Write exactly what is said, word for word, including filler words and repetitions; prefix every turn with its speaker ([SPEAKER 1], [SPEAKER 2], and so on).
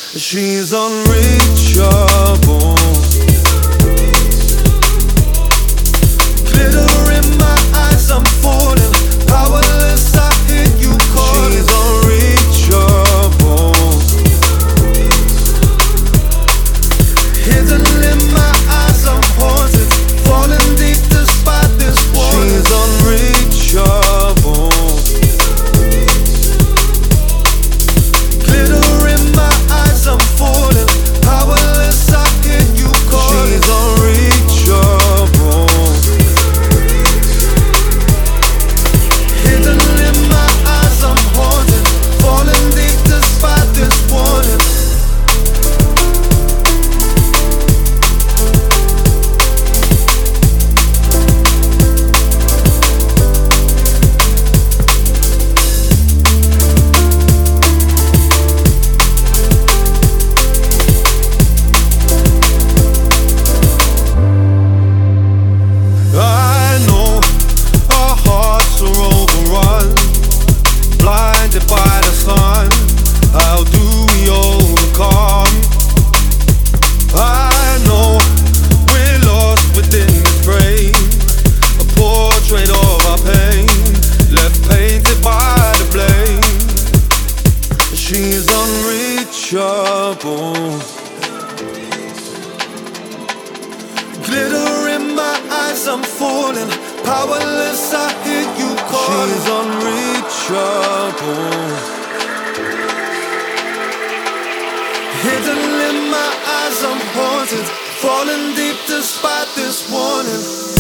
[SPEAKER 1] She's unreachable. Glitter in my eyes, I'm falling. Powerless, I hear you calling. She's unreachable. Hidden in my eyes, I'm haunted. Falling deep despite this warning. She's unreachable. Glitter in my eyes, I'm falling. Powerless, I hear you calling. She's unreachable. Hidden in my eyes, I'm haunted. Falling deep despite this warning. I know our hearts are overrun, blinded by the sun. How do we overcome? I know we're lost within this frame, a portrait of our pain, left painted by the blame. She's unreachable. Glitter in my eyes, I'm falling. Powerless, I hear you calling. She's unreachable. Hidden in my eyes, I'm haunted. Falling deep despite this warning.